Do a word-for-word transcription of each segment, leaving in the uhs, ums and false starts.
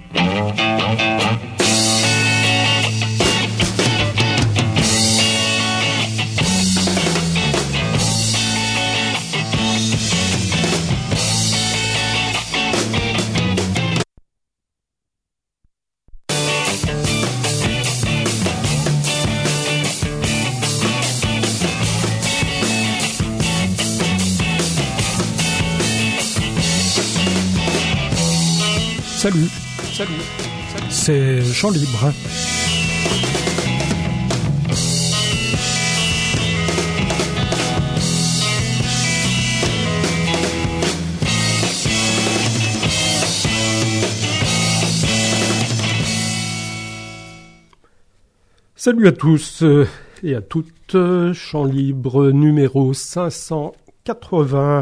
Salut, salut, salut. C'est Chant Libre. Salut à tous et à toutes, Chant Libre numéro cinq cent quatre-vingts.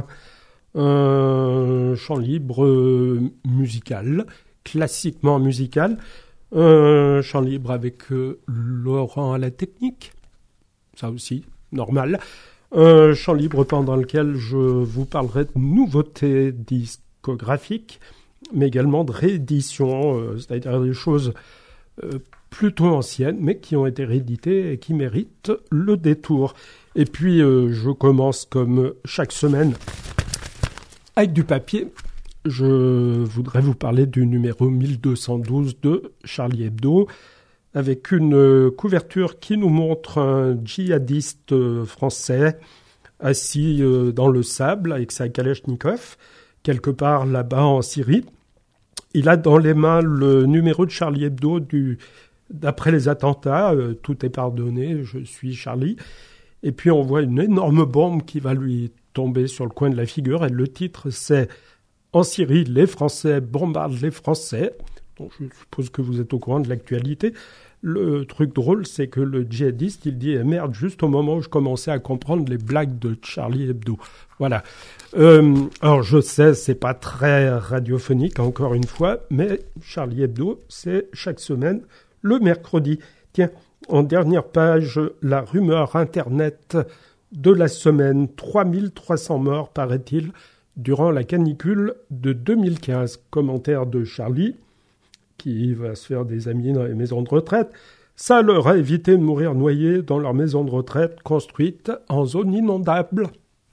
Un chant libre musical, classiquement musical, un chant libre avec euh, Laurent à la technique, ça aussi, normal, un chant libre pendant lequel je vous parlerai de nouveautés discographiques, mais également de rééditions, euh, c'est-à-dire des choses euh, plutôt anciennes, mais qui ont été rééditées et qui méritent le détour. Et puis, euh, je commence comme chaque semaine avec du papier. Je voudrais vous parler du numéro mille deux cent douze de Charlie Hebdo, avec une couverture qui nous montre un djihadiste français assis dans le sable avec sa Kalachnikov, quelque part là-bas en Syrie. Il a dans les mains le numéro de Charlie Hebdo du, d'après les attentats, euh, tout est pardonné, je suis Charlie. Et puis on voit une énorme bombe qui va lui tomber sur le coin de la figure, et le titre c'est « En Syrie, les Français bombardent les Français ». Donc je suppose que vous êtes au courant de l'actualité. Le truc drôle, c'est que le djihadiste, il dit eh « Merde », juste au moment où je commençais à comprendre les blagues de Charlie Hebdo. Voilà. Euh, alors je sais, c'est pas très radiophonique, encore une fois, mais Charlie Hebdo, c'est chaque semaine le mercredi. Tiens, en dernière page, la rumeur Internet de la semaine, trois mille trois cents morts, paraît-il, durant la canicule de deux mille quinze. Commentaire de Charlie, qui va se faire des amis dans les maisons de retraite. Ça leur a évité de mourir noyés dans leur maison de retraite construite en zone inondable.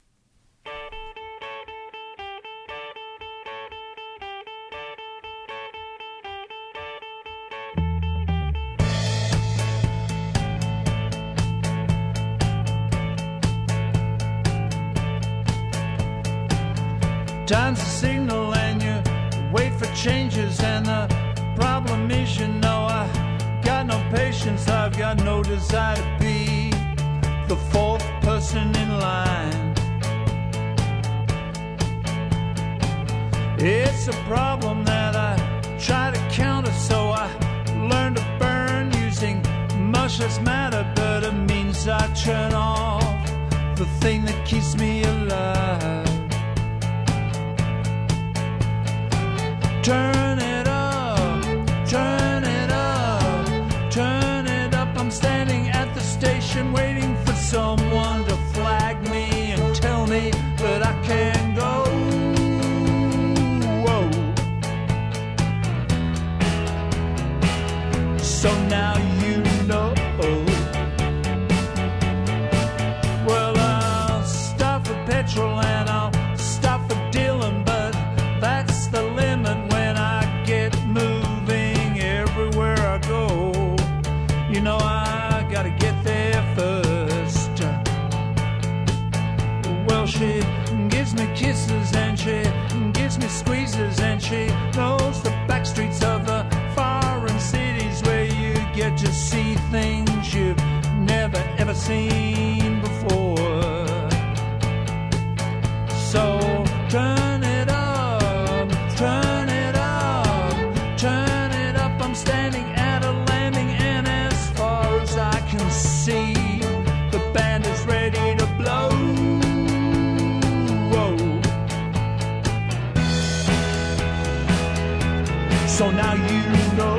Time's a signal and you wait for changes, and the problem is, you know, I got no patience, I've got no desire to be the fourth person in line. It's a problem that I try to counter, so I learn to burn using much less matter, but it means I turn off the thing that keeps me alive. Turn it up, turn it up, turn it up. I'm standing at the station waiting for someone to flag me and tell me that I can go. Whoa. So now you know. Well, I'll stop for petrol and I'll stop for dealing, but that's the limit. You know I gotta get there first. Well, she gives me kisses and she gives me squeezes, and she knows the back streets of the foreign cities where you get to see things you've never ever seen before. So turn it up, turn it up, turn it up. I'm standing at a landing, and as far as I can see, the band is ready to blow. Whoa. So now you know.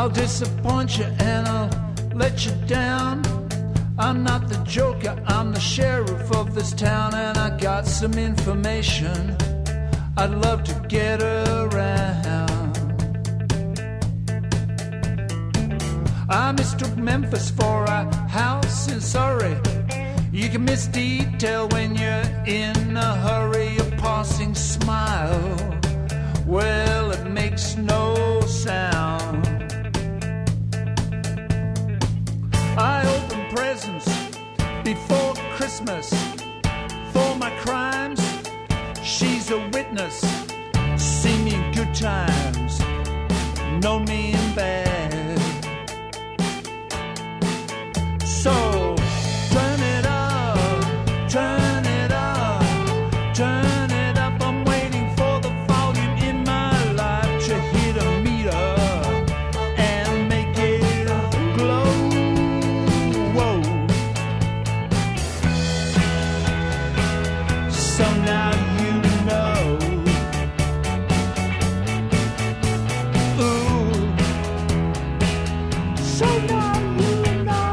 I'll disappoint you and I'll let you down. I'm not the joker, I'm the sheriff of this town, and I got some information I'd love to get around. I mistook Memphis for a house in Surrey. You can miss detail when you're in a hurry. A passing smile, well, it makes no sound. I open presents before Christmas for my crimes. She's a witness, seen me in good times, known me in bad. So turn it up, turn it up, turn it up. I'm waiting for the volume in my life to hit a meter and make it glow. Whoa. So now you know. Ooh. So now you know.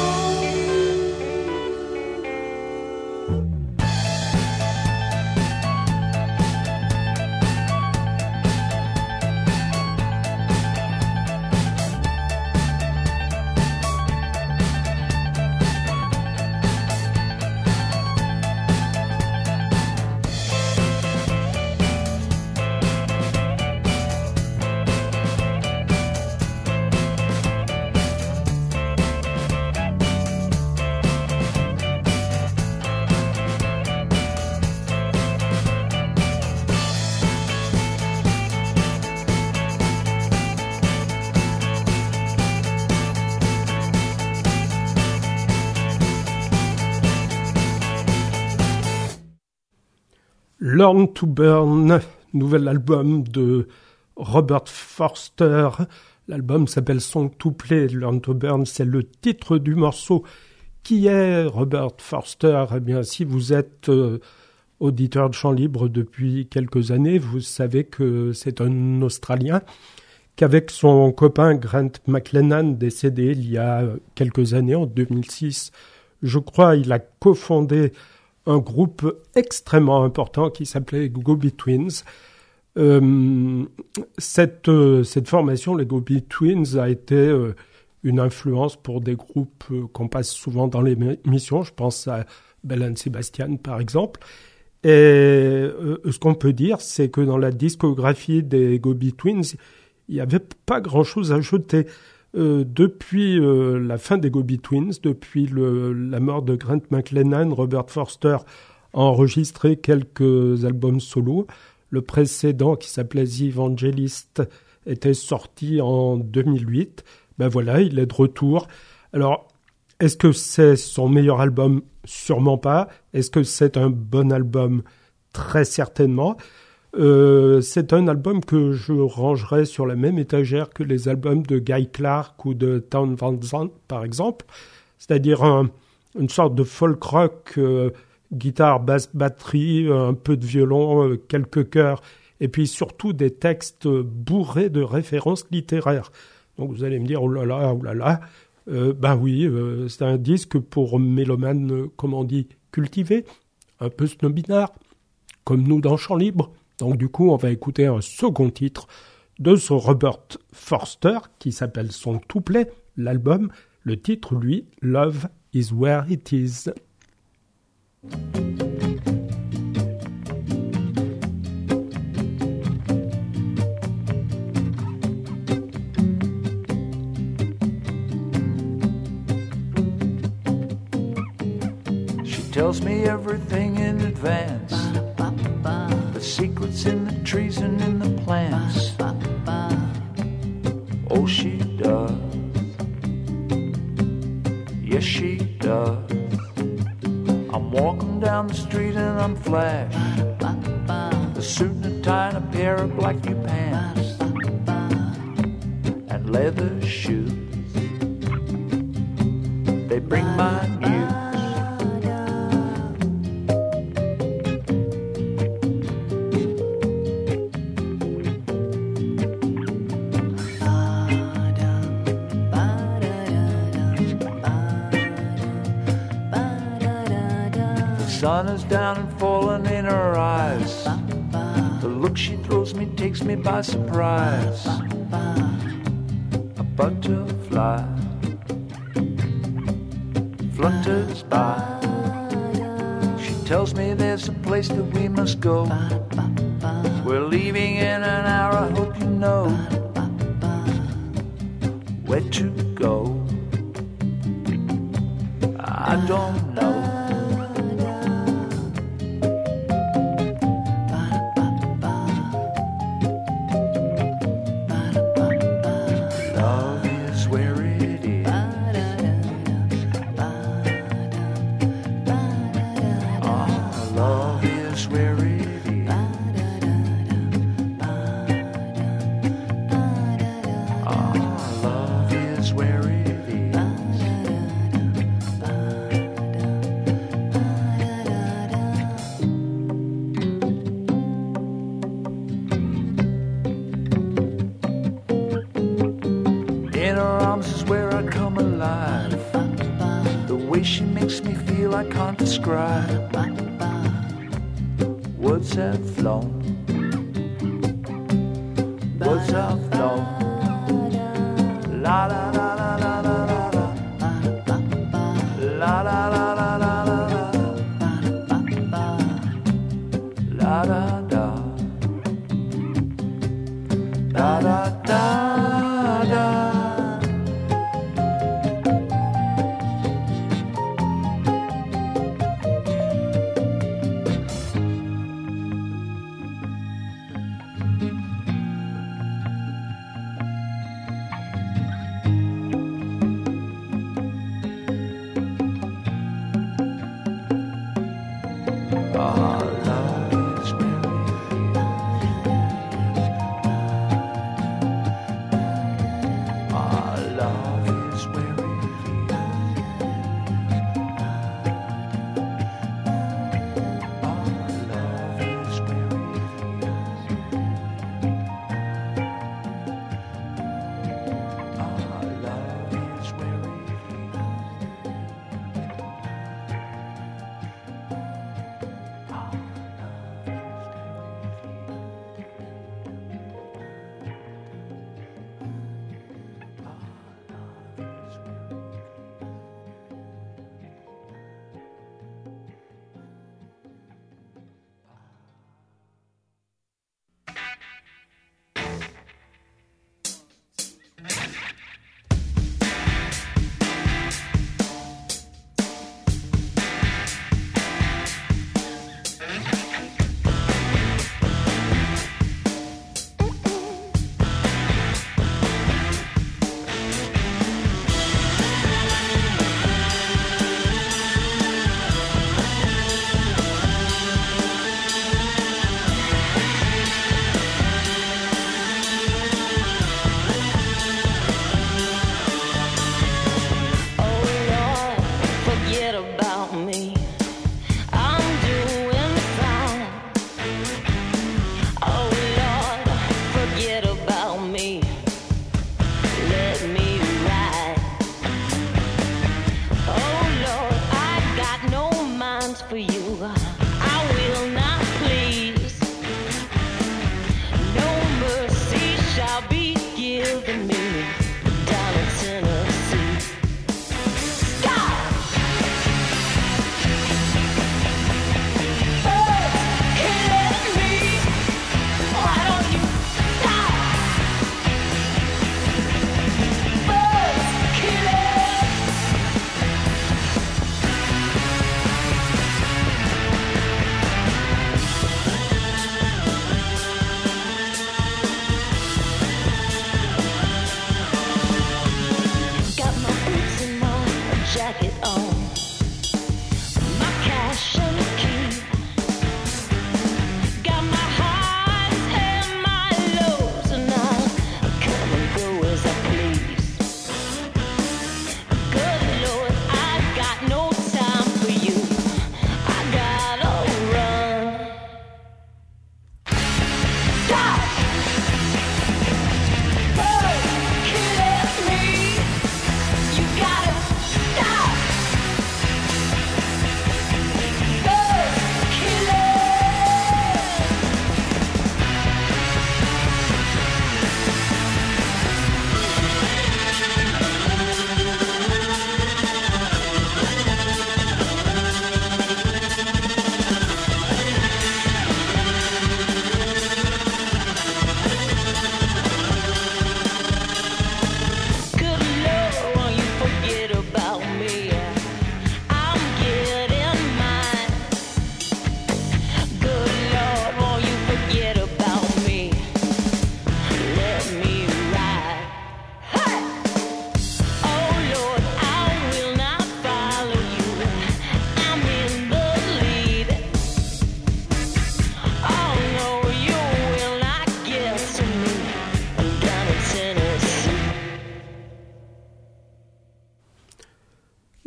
Learn to Burn, nouvel album de Robert Forster. L'album s'appelle Song to Play. Learn to Burn, c'est le titre du morceau. Qui est Robert Forster? Eh bien, si vous êtes euh, auditeur de Chant Libre depuis quelques années, vous savez que c'est un Australien qu'avec son copain Grant McLennan, décédé il y a quelques années, en deux mille six, je crois, il a cofondé un groupe extrêmement important qui s'appelait Go-Betweens. Euh, cette, euh, cette formation, les Go-Betweens, a été euh, une influence pour des groupes euh, qu'on passe souvent dans les émissions. Je pense à Belle and Sebastian, par exemple. Et euh, ce qu'on peut dire, c'est que dans la discographie des Go-Betweens, il n'y avait pas grand-chose à jeter. Euh, depuis euh, la fin des Go-Betweens, depuis le, la mort de Grant McLennan, Robert Forster a enregistré quelques albums solo. Le précédent, qui s'appelait The Evangelist, était sorti en deux mille huit. Ben voilà, il est de retour. Alors, est-ce que c'est son meilleur album? Sûrement pas. Est-ce que c'est un bon album? Très certainement. Euh, c'est un album que je rangerais sur la même étagère que les albums de Guy Clark ou de Town Van Zandt, par exemple. C'est-à-dire un, une sorte de folk rock, euh, guitare, basse, batterie, un peu de violon, euh, quelques chœurs, et puis surtout des textes bourrés de références littéraires. Donc vous allez me dire, oh là là, oh là là, euh, ben oui, euh, c'est un disque pour mélomanes, euh, comme on dit, cultivés, un peu snobinard, comme nous dans Chant Libre. Donc du coup, on va écouter un second titre de ce Robert Forster qui s'appelle Song to Play, l'album. Le titre, lui, Love is Where It Is. She tells me everything in advance. The secrets in the trees and in the plants. Oh, she does. Yes, she does. I'm walking down the street and I'm flashed. The suit and a tie and a pair of black new pants and leather shoes. They bring my news. sun is down and falling in her eyes. The look she throws me takes me by surprise. A butterfly flutters by. She tells me there's a place that we must go. We're leaving in an hour, I hope you know where to go. I don't know. Love is where it is. Ah, love is where it is. Ah, love is where it is. In her arms is where I come alive. The way she makes me feel I can't describe. Words have flown. Words have flown. La la la la la la la. La la la la la la la. La da da. Da da da da. Ah, love is where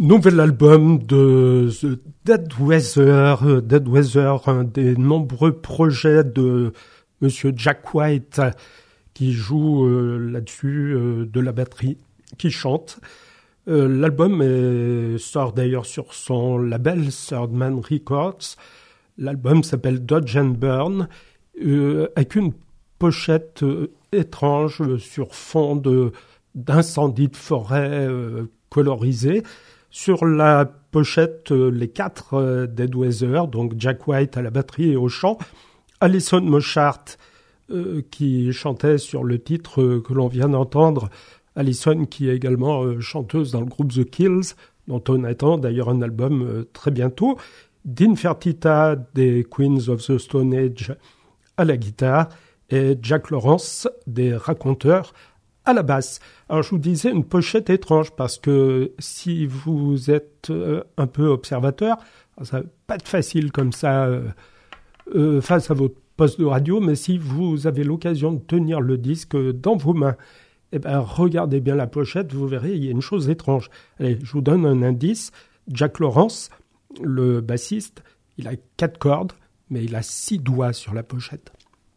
Nouvel album de The Dead Weather. Dead Weather, un des nombreux projets de Monsieur Jack White qui joue euh, là-dessus euh, de la batterie, qui chante. Euh, l'album est, sort d'ailleurs sur son label Third Man Records. L'album s'appelle Dodge and Burn, euh, avec une pochette euh, étrange sur fond de, d'incendie de forêt euh, colorisé. Sur la pochette, euh, les quatre euh, Dead Weather, donc Jack White à la batterie et au chant, Alison Mosshart euh, qui chantait sur le titre euh, que l'on vient d'entendre, Alison qui est également euh, chanteuse dans le groupe The Kills, dont on attend d'ailleurs un album euh, très bientôt, Dean Fertita des Queens of the Stone Age à la guitare et Jack Lawrence des Raconteurs à la basse. Alors je vous disais une pochette étrange parce que si vous êtes euh, un peu observateur, ça va pas être facile comme ça euh, euh, face à votre poste de radio, mais si vous avez l'occasion de tenir le disque dans vos mains, eh ben regardez bien la pochette, vous verrez, il y a une chose étrange. Allez, je vous donne un indice. Jack Lawrence, le bassiste, il a quatre cordes, mais il a six doigts sur la pochette.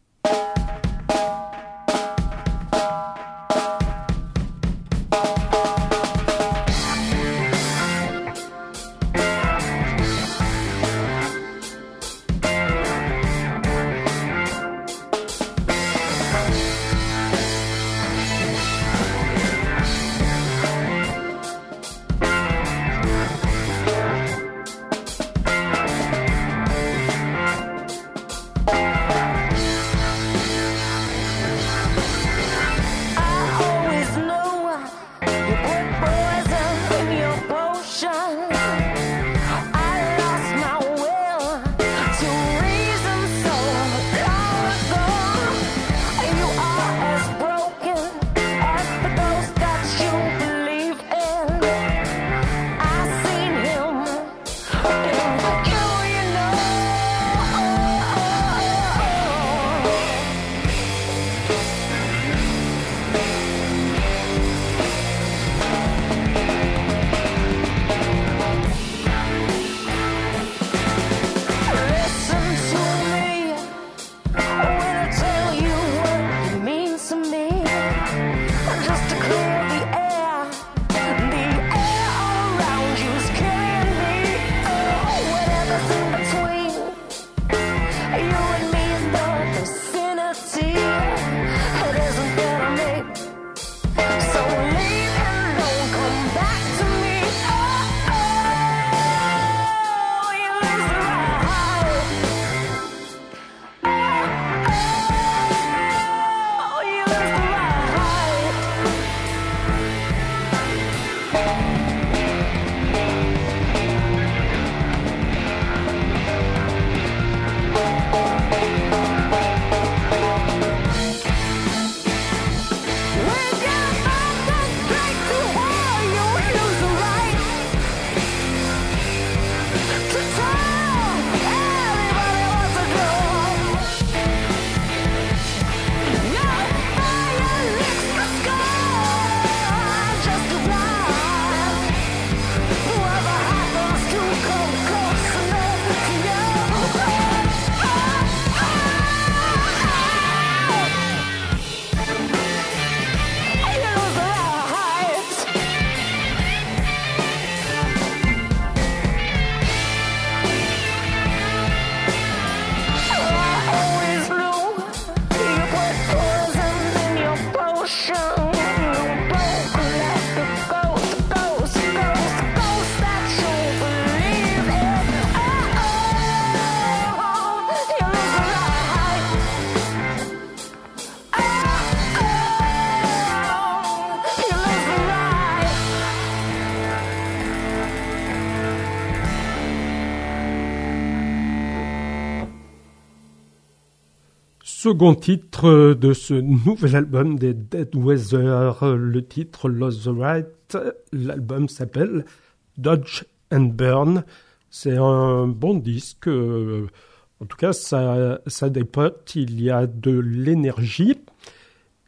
Second titre de ce nouvel album des Dead Weather, le titre Lost the Right. L'album s'appelle Dodge and Burn. C'est un bon disque. En tout cas, ça, ça dépote. Il y a de l'énergie.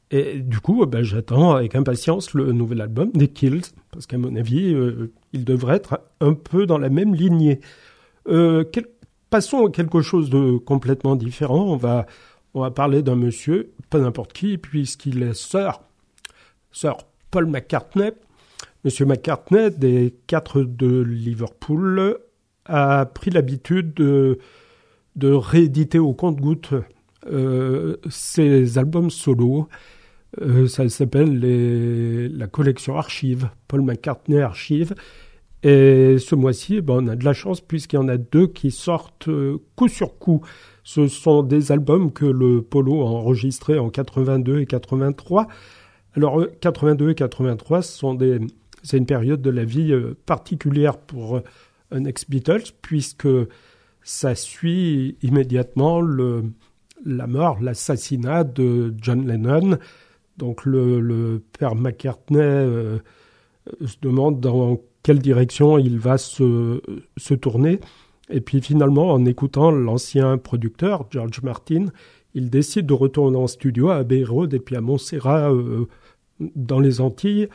Et du coup, ben, j'attends avec impatience le nouvel album des Kills, parce qu'à mon avis, euh, il devrait être un peu dans la même lignée. Euh, quel... Passons à quelque chose de complètement différent. On va, on va parler d'un monsieur, pas n'importe qui, puisqu'il est Sir, Sir Paul McCartney. Monsieur McCartney, des quatre de Liverpool, a pris l'habitude de, de rééditer au compte-gouttes euh, ses albums solo. Euh, ça s'appelle les, la collection Archive, Paul McCartney Archive. Et ce mois-ci, ben, on a de la chance puisqu'il y en a deux qui sortent euh, coup sur coup. Ce sont des albums que le Polo a enregistrés en quatre-vingt-deux et quatre-vingt-trois. Alors, quatre-vingt-deux et quatre-vingt-trois, ce sont des, c'est une période de la vie euh, particulière pour euh, un ex-Beatles puisque ça suit immédiatement le, la mort, l'assassinat de John Lennon. Donc, le, le père McCartney euh, se demande dans quelle direction il va se, se tourner. Et puis finalement, en écoutant l'ancien producteur, George Martin, il décide de retourner en studio à Abbey Road et puis à Montserrat, euh, dans les Antilles.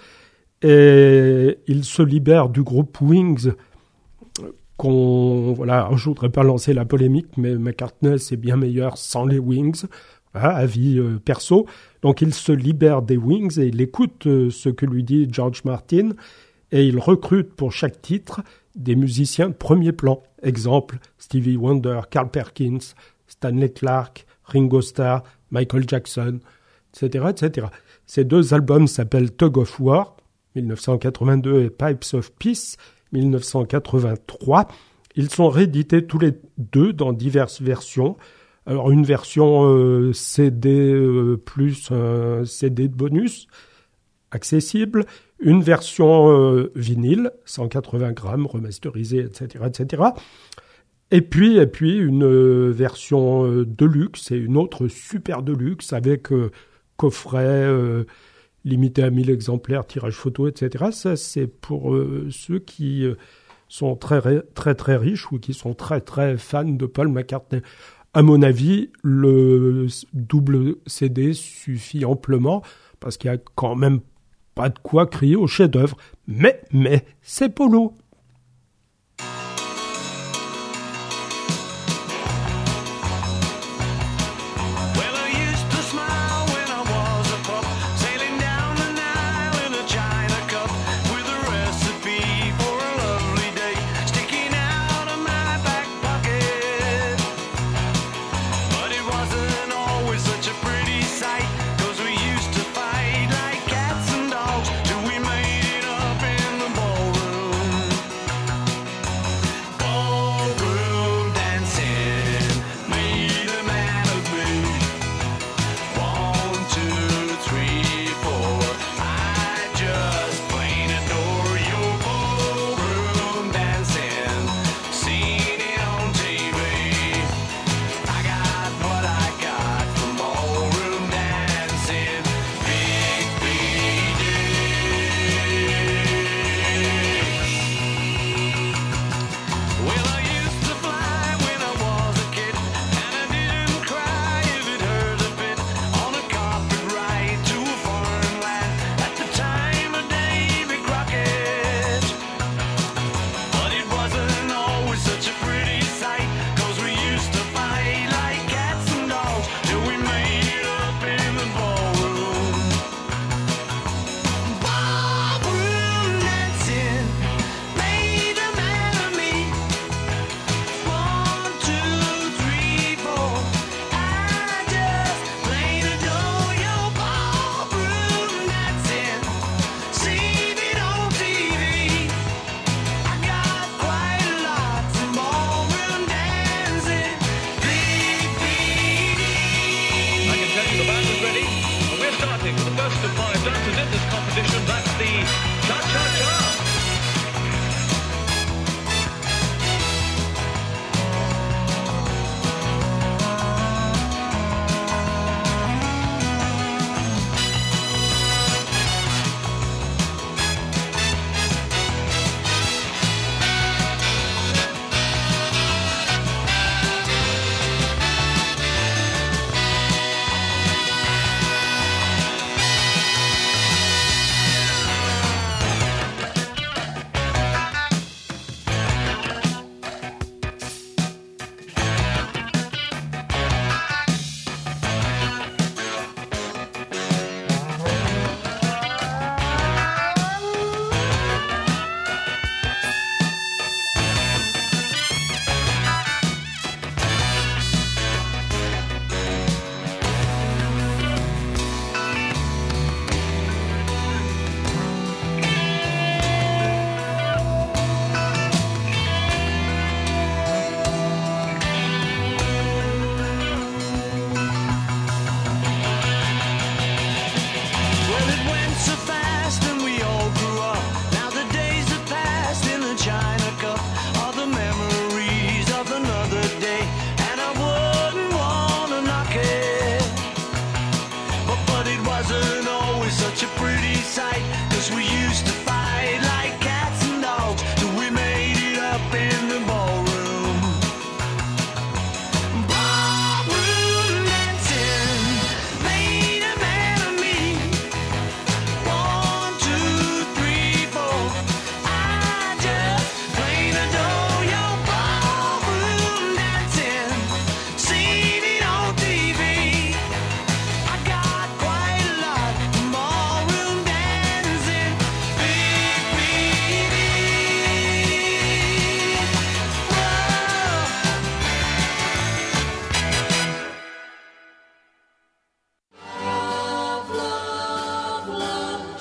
Et il se libère du groupe Wings, qu'on, voilà, je ne voudrais pas lancer la polémique, mais McCartney, c'est bien meilleur sans les Wings, voilà, avis euh, perso. Donc il se libère des Wings et il écoute euh, ce que lui dit George Martin. Et il recrute pour chaque titre des musiciens de premier plan. Exemple, Stevie Wonder, Carl Perkins, Stanley Clarke, Ringo Starr, Michael Jackson, et cetera, et cetera. Ces deux albums s'appellent Tug of War, dix-neuf cent quatre-vingt-deux, et Pipes of Peace, dix-neuf cent quatre-vingt-trois. Ils sont réédités tous les deux dans diverses versions. Alors une version euh, C D euh, plus un C D de bonus, accessible, une version euh, vinyle, cent quatre-vingts grammes, remasterisée, et cetera, et cetera. Et puis, et puis une euh, version euh, deluxe et une autre super deluxe avec euh, coffret euh, limité à mille exemplaires, tirage photo, et cetera. Ça, c'est pour euh, ceux qui euh, sont très, très, très riches ou qui sont très, très fans de Paul McCartney. À mon avis, le double C D suffit amplement parce qu'il y a quand même pas de quoi crier au chef-d'œuvre. Mais, mais, c'est Polo.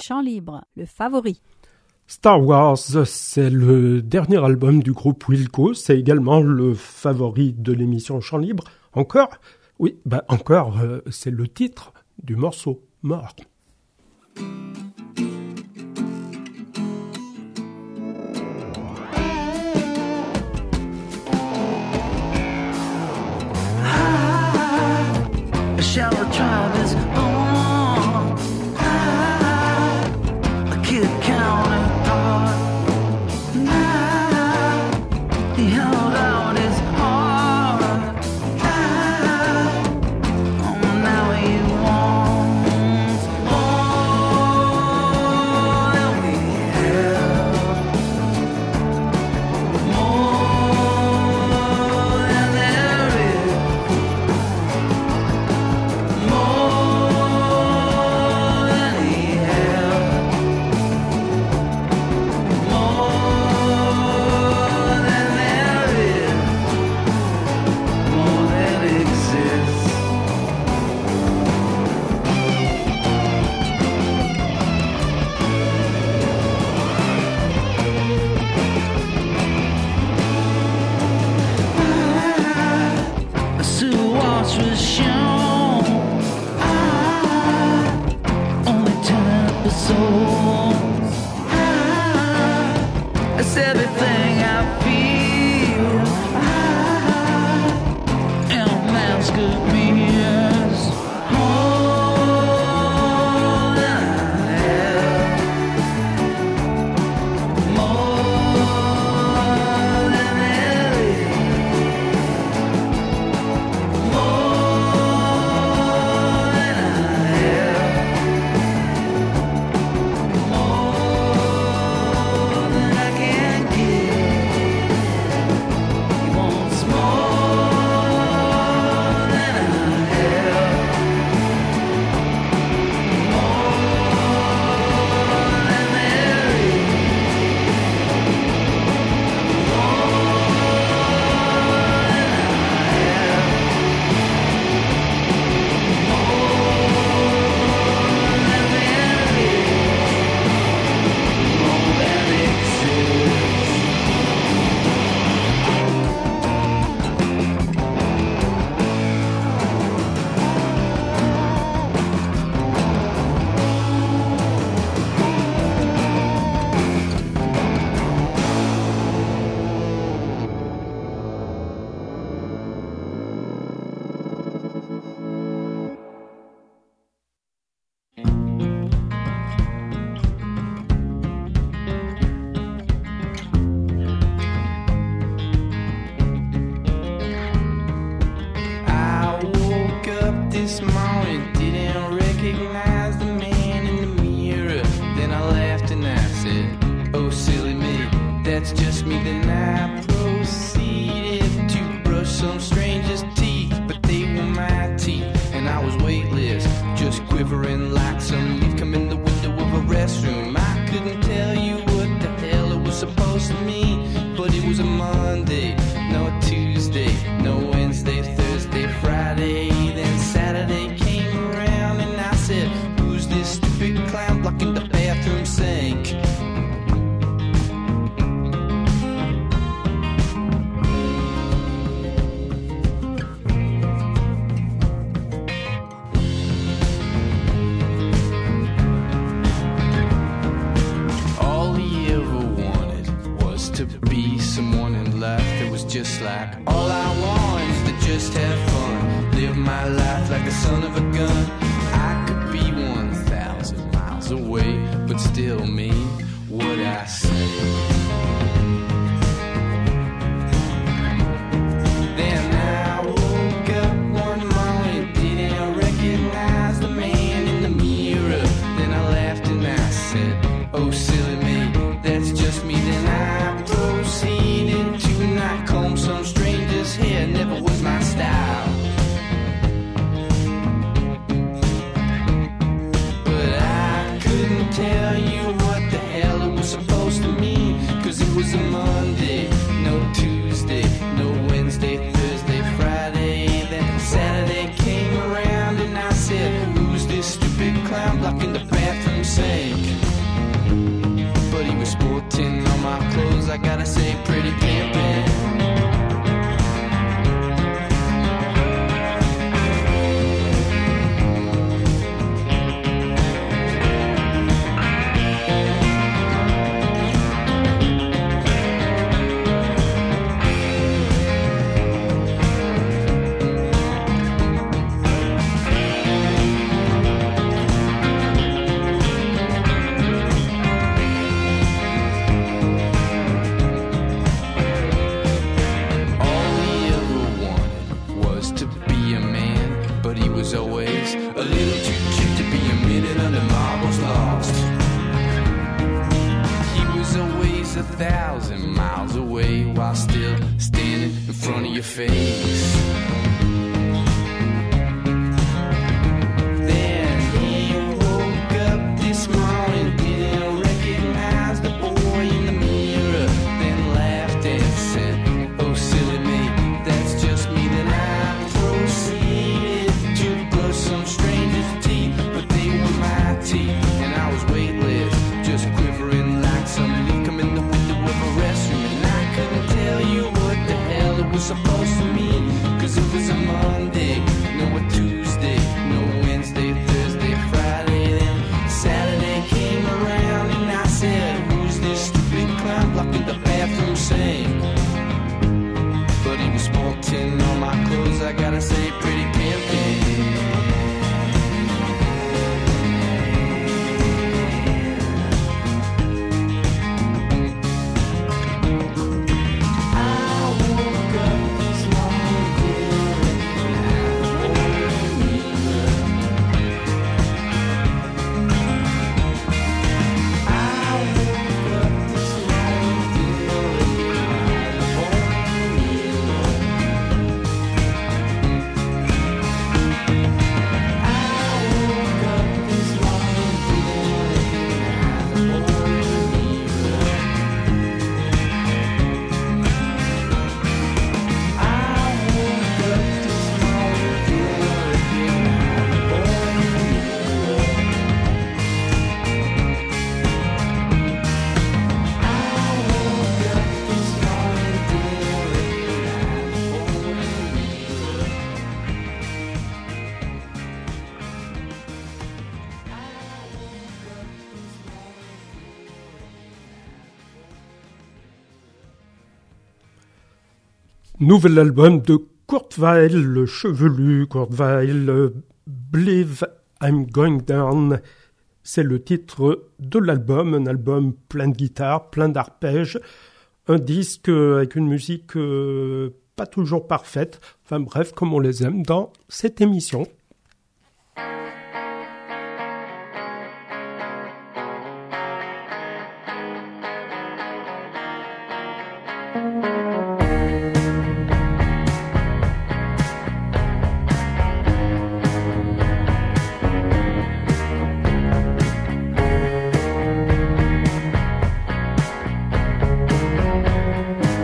Chant libre, le favori. Star Wars, c'est le dernier album du groupe Wilco. C'est également le favori de l'émission Chant libre. Encore ? Oui, bah encore, euh, c'est le titre du morceau, Mort. Shallow tribe is on. I, a kid counterpart. I, he held out his heart. I, oh, now he wants more than we have. More than there is. Was shown. I, only ten episodes. I, it's everything I feel. I, and a mask appears. More than I have. More than there is. That's just me, then I proceeded to brush some stranger's teeth, but they were my teeth, and I was weightless, just quivering like some leaf come in the window of a restroom. I couldn't tell you what the hell it was supposed to mean, but it was a Monday, no Tuesday, no Wednesday, Thursday, Friday, then Saturday came around, and I said, who's this stupid clown blocking the bathroom sink? Just like all I want is to just have fun, live my life like the son of a gun. I could be one thousand miles away, but still mean what I say. Then I woke up one morning, didn't recognize the man in the mirror. Then I laughed and I said, oh silly me, that's just me. Then I proceeded to not comb some stranger's hair, never was my style. But I couldn't tell you what the hell it was supposed to mean, cause it was a Monday, no Tuesday, no Wednesday, Thursday, Friday. Then Saturday came around and I said, who's this stupid clown blocking the bathroom sink? I gotta say pretty pimpin'. Thousand miles away while still standing in front of your face. Then he woke up this morning, didn't recognize the boy in the mirror, then laughed and said, oh silly me, that's just me. Then I proceeded to brush some stranger's teeth, but they were my teeth, and I was weightless, just quivering like some leaf coming the restroom, and I couldn't tell you what the hell it was supposed to mean, cause it was a Monday, no a Tuesday, no Wednesday, Thursday, Friday, then Saturday came around, and I said, who's this stupid clown blocking the bathroom sink? But he was sporting all my clothes, I gotta say, pretty pimpin'. Nouvel album de Kurt Weill, le chevelu Kurt Weill, Believe I'm Going Down. C'est le titre de l'album, un album plein de guitare, plein d'arpèges, un disque avec une musique euh, pas toujours parfaite, enfin bref, comme on les aime dans cette émission.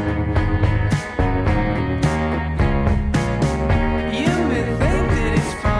You may think that it's fun.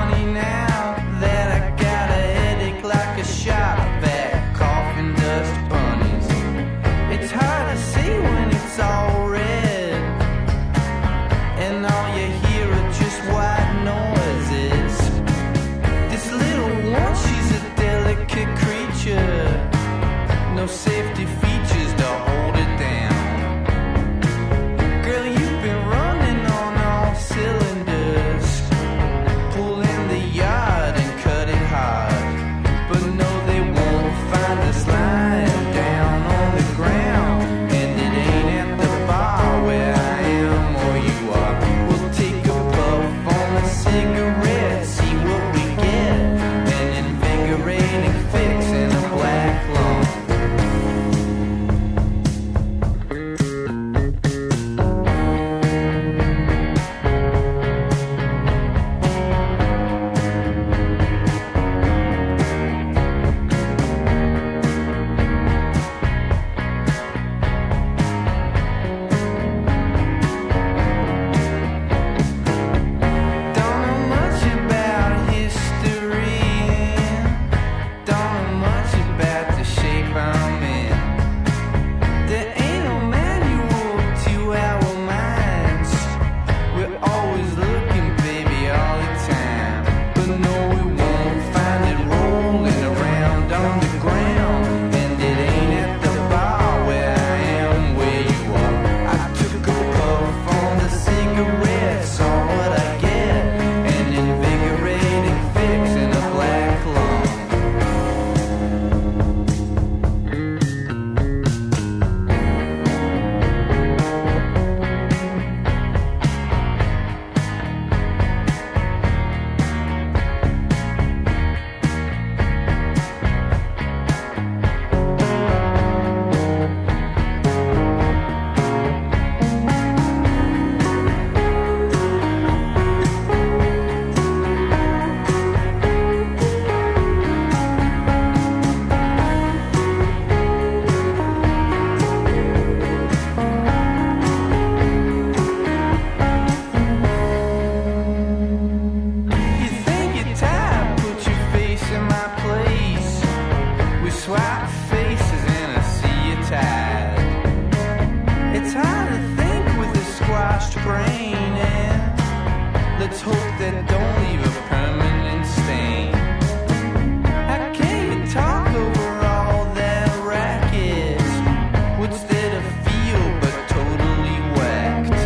that don't leave a permanent stain. How can you talk over all that racket? What's there to feel but totally whacked?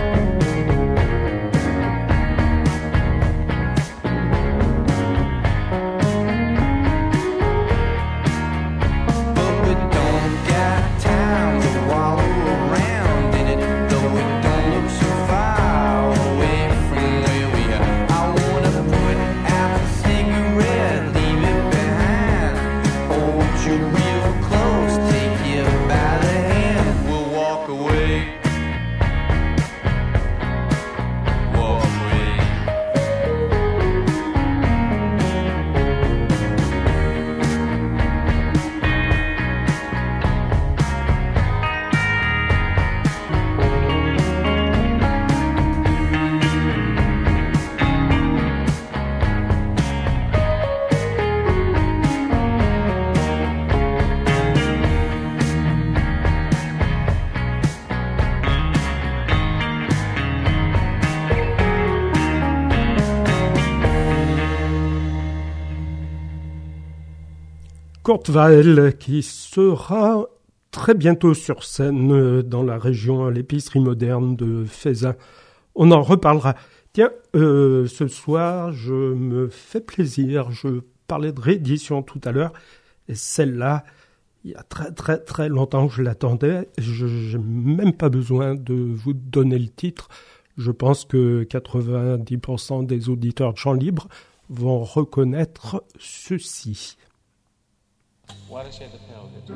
But we don't got time to wallow around in it, though it don't look so far away from where we are. I wanna put out a cigarette, leave it behind, hold you real close, take you by the hand, we'll walk away, walk away. Kurt Weill qui sera très bientôt sur scène dans la région à l'épicerie moderne de Faisin. On en reparlera. Tiens, euh, ce soir, je me fais plaisir. Je parlais de réédition tout à l'heure. Et celle-là, il y a très très très longtemps que je l'attendais. Je n'ai même pas besoin de vous donner le titre. Je pense que quatre-vingt-dix pour cent des auditeurs de Chant Libre vont reconnaître ceci. Watershed the Pelvis.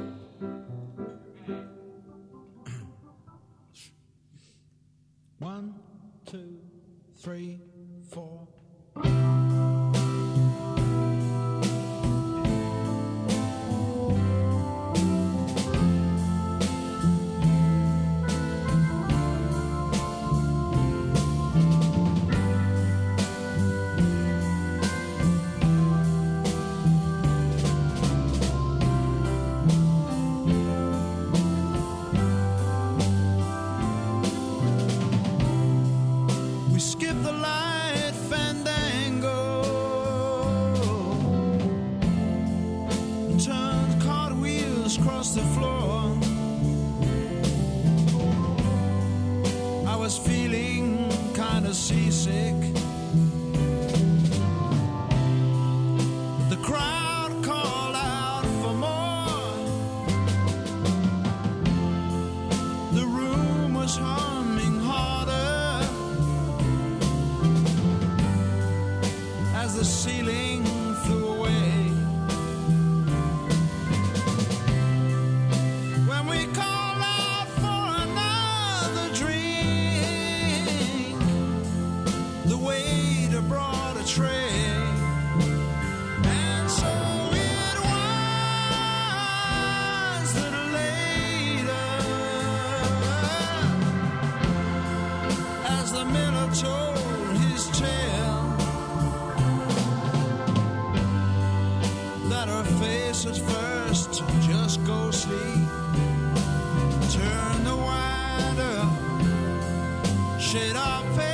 One, two, three, four. We skip the light fandango, turn cartwheels across the floor. I was feeling kind of seasick. The crowd called out for more. The room was humming harder as the ceiling flew away. When we called out for another drink, the waiter brought a tray. And so it was that later, as the miller told his tale, that her face at first just ghostly turned the wider shade of pale.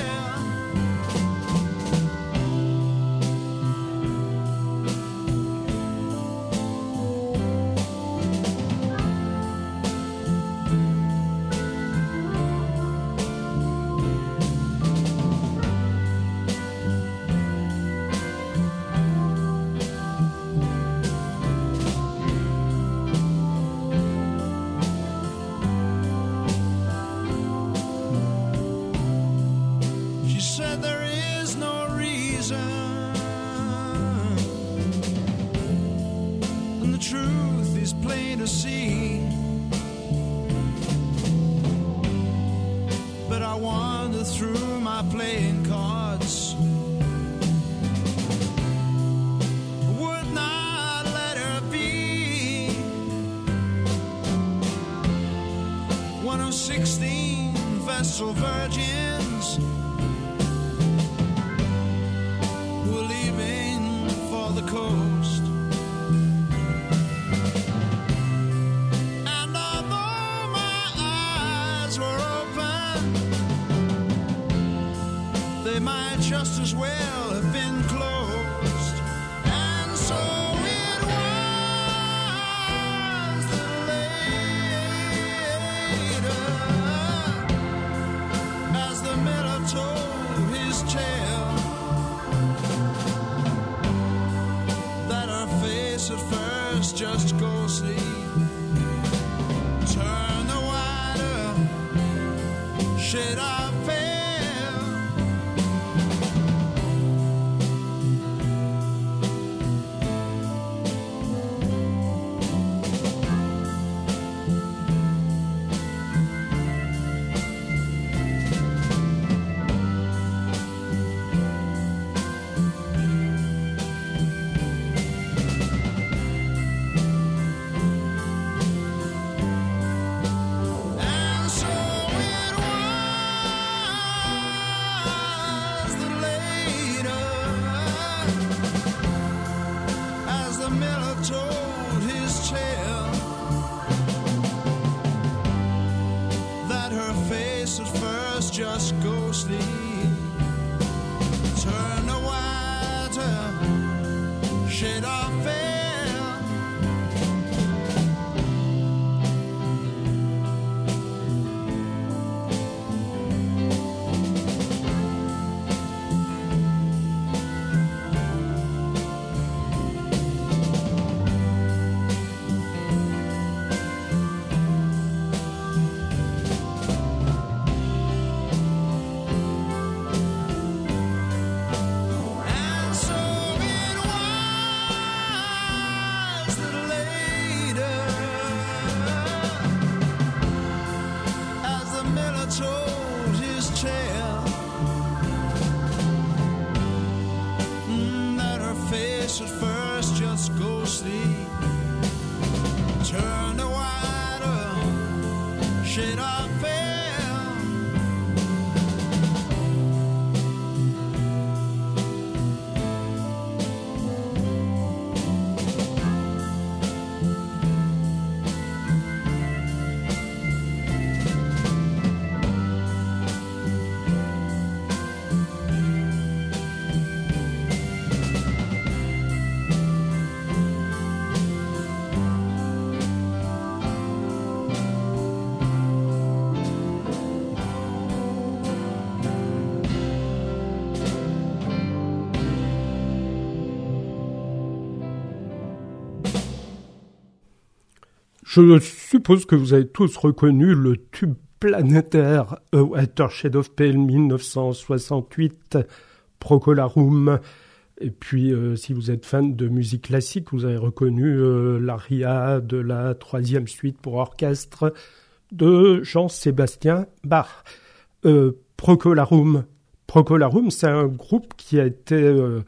She said there is no reason, and the truth is plain to see. But I wander through my playing cards, would not let her be one of sixteen Vestal virgins were leaving for the coast. And although my eyes were open, they might just as well well have been closed, and so it was that later, as the miller told his tale, that her face at first just ghostly turned the wider shade of pale. And so it was that later, as the miller told his tale, that her face at first just ghostly turned a whiter shade of pale. And so it was that later, as the miller told his tale, mm, that her face at first just ghostly turned a whiter shade of pale. Je suppose que vous avez tous reconnu le tube planétaire A Whiter Shade of Pale mille neuf cent soixante-huit, Procolarum. Et puis, euh, si vous êtes fan de musique classique, vous avez reconnu euh, l'aria de la troisième suite pour orchestre de Jean-Sébastien Bach. Euh, Procolarum. Procolarum, c'est un groupe qui a été euh,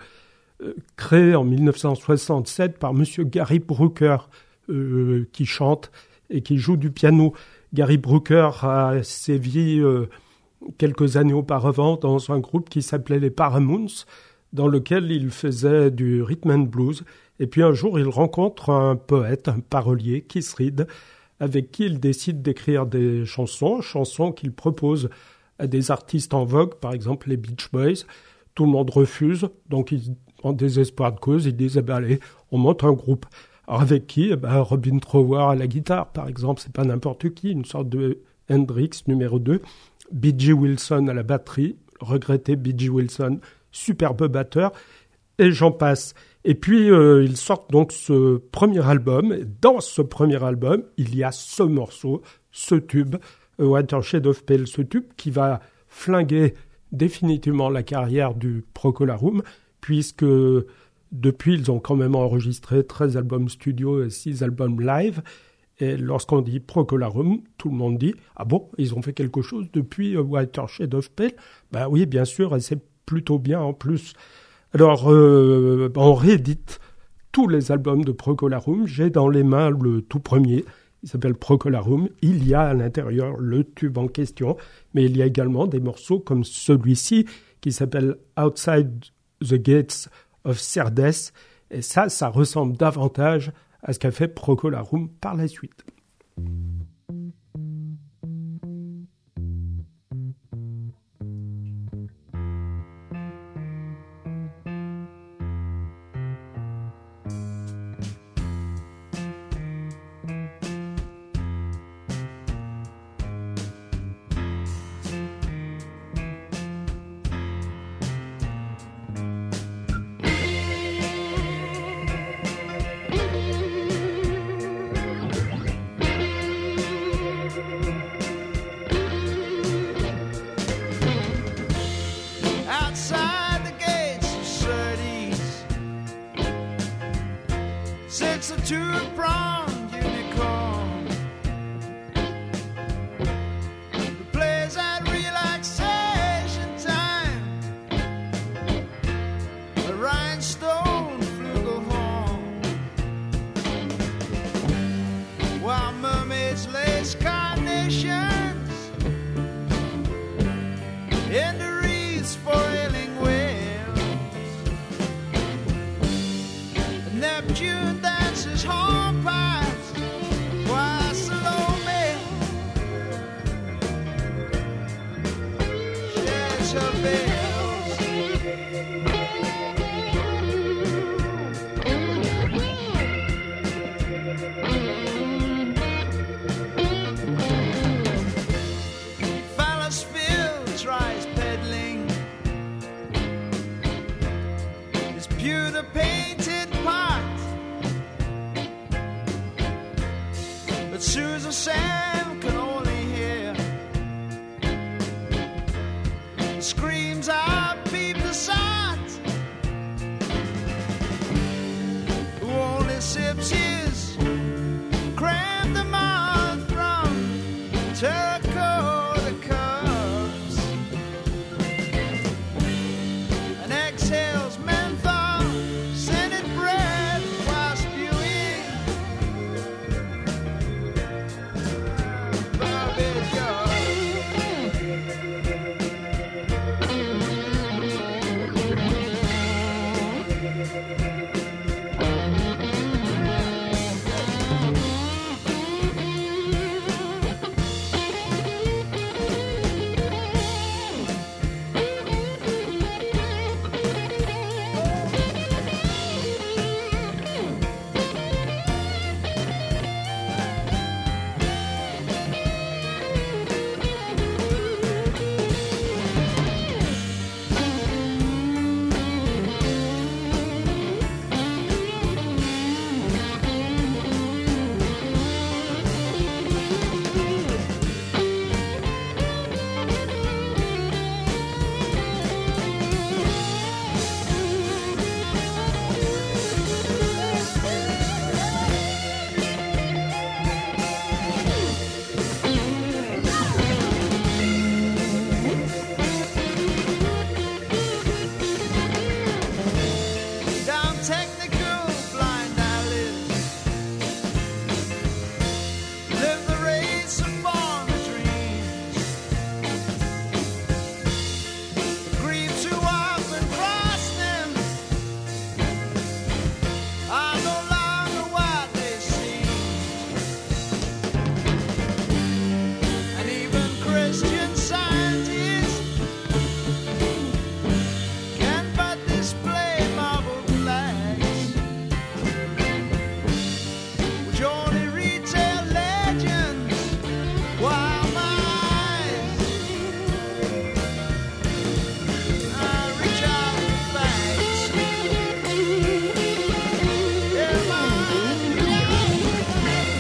créé en mille neuf cent soixante-sept par Monsieur Gary Brooker, euh, qui chante et qui joue du piano. Gary Brooker a sévi euh, quelques années auparavant dans un groupe qui s'appelait les Paramounts, dans lequel il faisait du rhythm and blues. Et puis un jour, il rencontre un poète, un parolier, Keith Reid, avec qui il décide d'écrire des chansons, chansons qu'il propose à des artistes en vogue, par exemple les Beach Boys. Tout le monde refuse, donc ils, en désespoir de cause, ils disent eh ben, « allez, on monte un groupe ». Alors avec qui eh ben, Robin Trower à la guitare, par exemple, c'est pas n'importe qui, une sorte de Hendrix numéro deux. B G Wilson à la batterie, regretté B G Wilson, superbe batteur, et j'en passe. Et puis, euh, ils sortent donc ce premier album, et dans ce premier album, il y a ce morceau, ce tube, A Whiter Shade of Pale, ce tube qui va flinguer définitivement la carrière du Procolarum, puisque depuis, ils ont quand même enregistré treize albums studio et six albums live. Et lorsqu'on dit Procolarum, tout le monde dit « Ah bon, ils ont fait quelque chose depuis A Whiter Shade of Pale ?» Ben oui, bien sûr, et c'est plutôt bien en plus. Alors, euh, on réédite tous les albums de Procolarum. J'ai dans les mains le tout premier, il s'appelle Procolarum. Il y a à l'intérieur le tube en question, mais il y a également des morceaux comme celui-ci qui s'appelle Outside the Gates of Cerdes. Et ça, ça ressemble davantage à ce qu'a fait Procolarum par la suite. sits a two-pronged unicorn who plays at relaxation time a rhinestone flugelhorn, while mermaids lace carnations into wreaths for ailing whales. Neptune dances hornpipes while Salome sheds her veils. Phallosphere tries peddling his pewter painted pot, but Susan Sam can only hear the screams of Peep the Sot, who only sips his creme de menthe from terracotta cups and exhales menthol scented bread while spewing barbecue. Down technical blind alleys live the race of born dreams, griefs who often cross them are no longer what they seem, and even Christian scientists can but display marble flags, which only retell legends, while my eyes I reach out for facts. Yeah, my eyes reach out for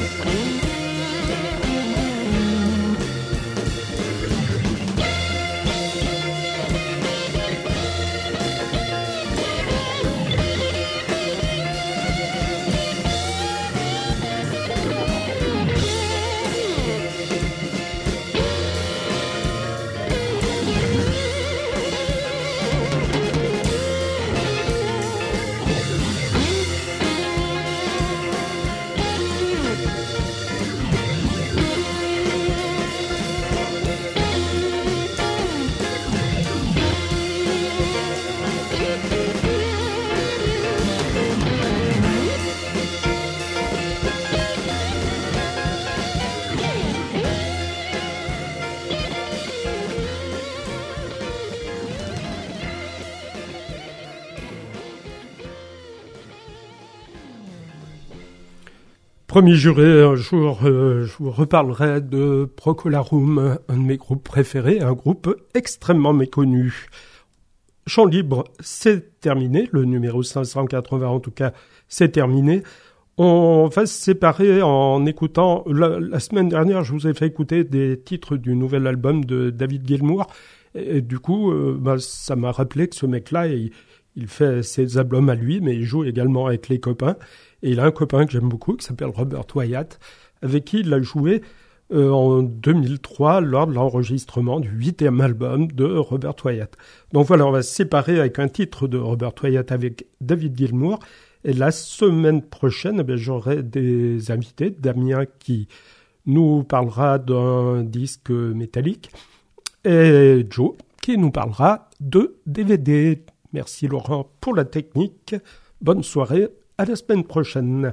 Promis juré, un jour, euh, je vous reparlerai de Procolarum, un de mes groupes préférés, un groupe extrêmement méconnu. Chant libre, c'est terminé. Le numéro cinq cent quatre-vingts, en tout cas, c'est terminé. On va se séparer en écoutant... La, la semaine dernière, je vous ai fait écouter des titres du nouvel album de David Gilmour. Et, et du coup, euh, bah, ça m'a rappelé que ce mec-là, il, il fait ses albums à lui, mais il joue également avec les copains. Et il a un copain que j'aime beaucoup, qui s'appelle Robert Wyatt, avec qui il a joué euh, en deux mille trois lors de l'enregistrement du huitième album de Robert Wyatt. Donc voilà, on va se séparer avec un titre de Robert Wyatt avec David Gilmour. Et la semaine prochaine, eh bien, j'aurai des invités, Damien qui nous parlera d'un disque métallique et Joe qui nous parlera de D V D. Merci Laurent pour la technique. Bonne soirée, à la semaine prochaine.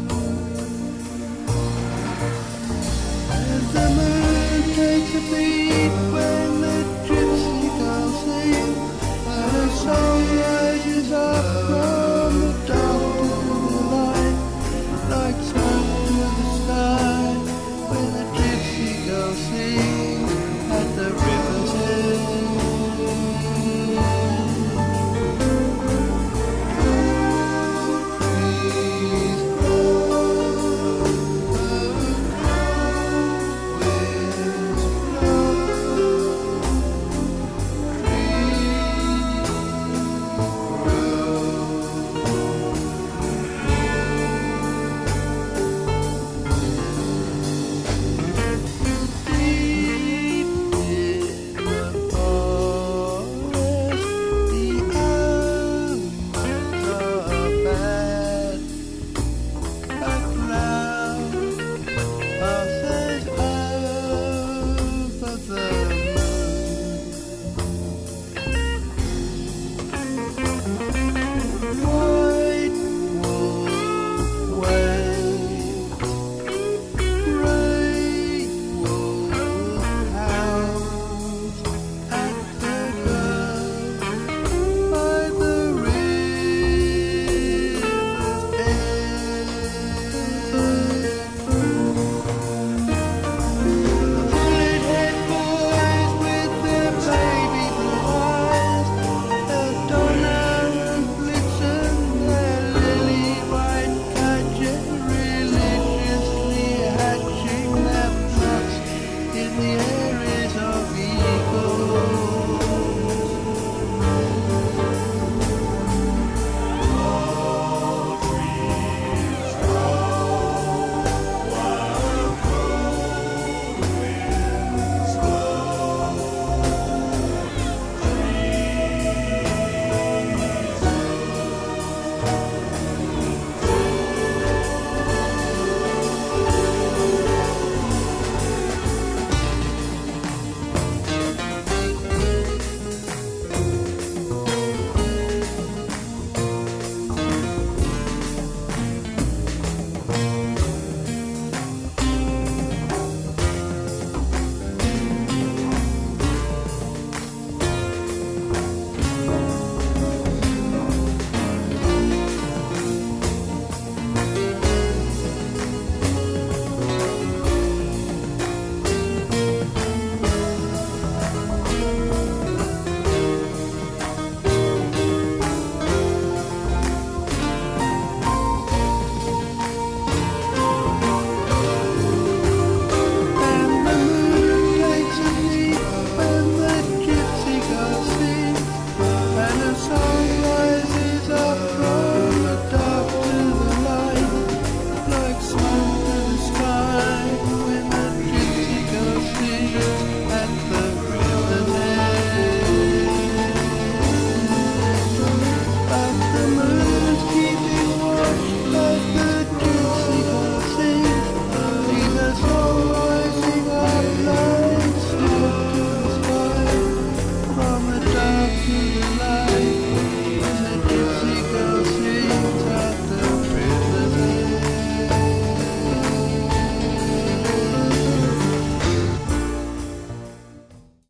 The moon takes a beat.